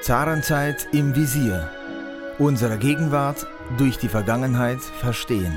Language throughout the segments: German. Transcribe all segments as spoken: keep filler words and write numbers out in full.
Zarenzeit im Visier. Unsere Gegenwart durch die Vergangenheit verstehen.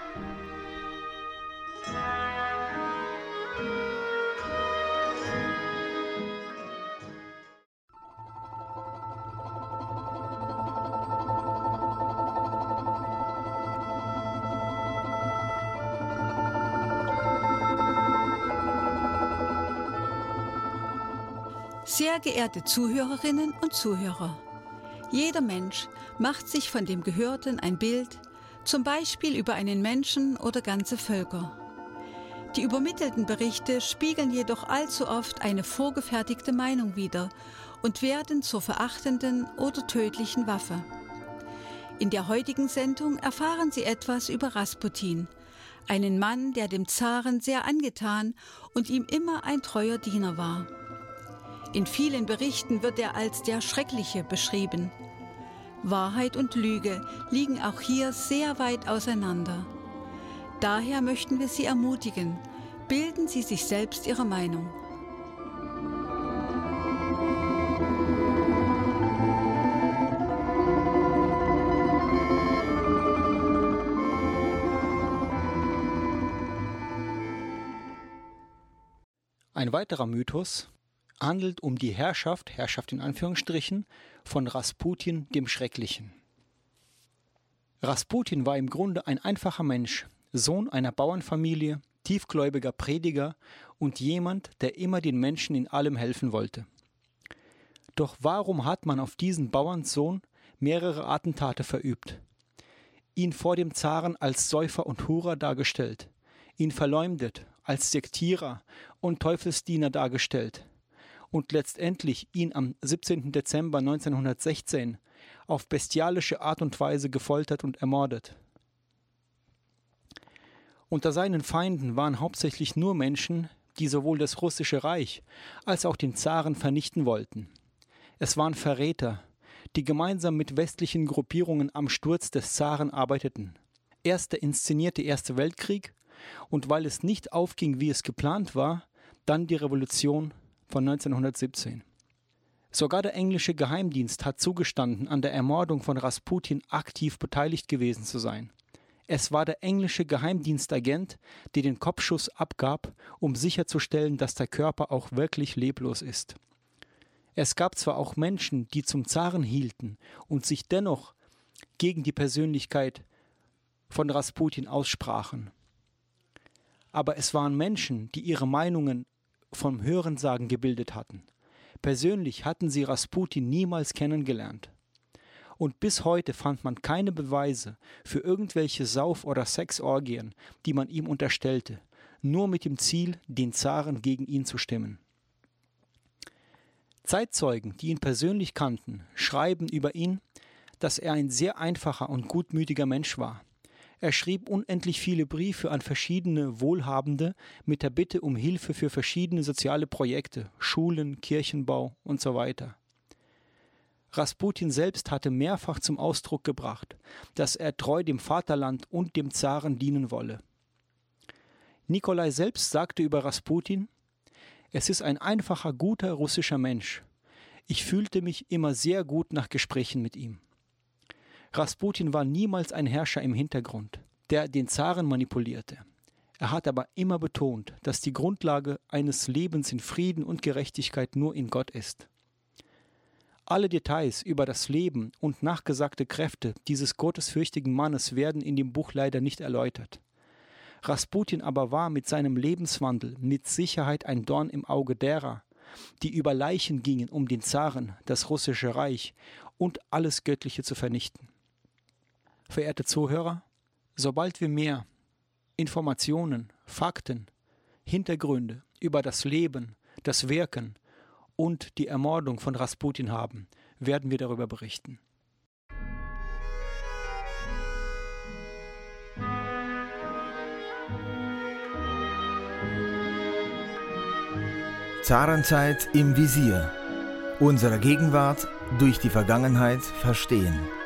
Sehr geehrte Zuhörerinnen und Zuhörer, jeder Mensch macht sich von dem Gehörten ein Bild, zum Beispiel über einen Menschen oder ganze Völker. Die übermittelten Berichte spiegeln jedoch allzu oft eine vorgefertigte Meinung wider und werden zur verachtenden oder tödlichen Waffe. In der heutigen Sendung erfahren Sie etwas über Rasputin, einen Mann, der dem Zaren sehr angetan und ihm immer ein treuer Diener war. In vielen Berichten wird er als der Schreckliche beschrieben. Wahrheit und Lüge liegen auch hier sehr weit auseinander. Daher möchten wir Sie ermutigen, bilden Sie sich selbst Ihre Meinung. Ein weiterer Mythos handelt um die Herrschaft, Herrschaft in Anführungsstrichen, von Rasputin dem Schrecklichen. Rasputin war im Grunde ein einfacher Mensch, Sohn einer Bauernfamilie, tiefgläubiger Prediger und jemand, der immer den Menschen in allem helfen wollte. Doch warum hat man auf diesen Bauernsohn mehrere Attentate verübt? Ihn vor dem Zaren als Säufer und Hurer dargestellt, ihn verleumdet, als Sektierer und Teufelsdiener dargestellt und letztendlich ihn am siebzehnten Dezember neunzehnhundertsechzehn auf bestialische Art und Weise gefoltert und ermordet. Unter seinen Feinden waren hauptsächlich nur Menschen, die sowohl das Russische Reich als auch den Zaren vernichten wollten. Es waren Verräter, die gemeinsam mit westlichen Gruppierungen am Sturz des Zaren arbeiteten. Erst der inszenierte Erste Weltkrieg und weil es nicht aufging, wie es geplant war, dann die Revolution von neunzehnhundertsiebzehn. Sogar der englische Geheimdienst hat zugestanden, an der Ermordung von Rasputin aktiv beteiligt gewesen zu sein. Es war der englische Geheimdienstagent, der den Kopfschuss abgab, um sicherzustellen, dass der Körper auch wirklich leblos ist. Es gab zwar auch Menschen, die zum Zaren hielten und sich dennoch gegen die Persönlichkeit von Rasputin aussprachen. Aber es waren Menschen, die ihre Meinungen vom Hörensagen gebildet hatten. Persönlich hatten sie Rasputin niemals kennengelernt. Und bis heute fand man keine Beweise für irgendwelche Sauf- oder Sexorgien, die man ihm unterstellte, nur mit dem Ziel, den Zaren gegen ihn zu stimmen. Zeitzeugen, die ihn persönlich kannten, schreiben über ihn, dass er ein sehr einfacher und gutmütiger Mensch war. Er schrieb unendlich viele Briefe an verschiedene Wohlhabende mit der Bitte um Hilfe für verschiedene soziale Projekte, Schulen, Kirchenbau und so weiter. Rasputin selbst hatte mehrfach zum Ausdruck gebracht, dass er treu dem Vaterland und dem Zaren dienen wolle. Nikolai selbst sagte über Rasputin: Es ist ein einfacher, guter russischer Mensch. Ich fühlte mich immer sehr gut nach Gesprächen mit ihm. Rasputin war niemals ein Herrscher im Hintergrund, der den Zaren manipulierte. Er hat aber immer betont, dass die Grundlage eines Lebens in Frieden und Gerechtigkeit nur in Gott ist. Alle Details über das Leben und nachgesagte Kräfte dieses gottesfürchtigen Mannes werden in dem Buch leider nicht erläutert. Rasputin aber war mit seinem Lebenswandel mit Sicherheit ein Dorn im Auge derer, die über Leichen gingen, um den Zaren, das Russische Reich und alles Göttliche zu vernichten. Verehrte Zuhörer, sobald wir mehr Informationen, Fakten, Hintergründe über das Leben, das Wirken und die Ermordung von Rasputin haben, werden wir darüber berichten. Zarenzeit im Visier. Unsere Gegenwart durch die Vergangenheit verstehen.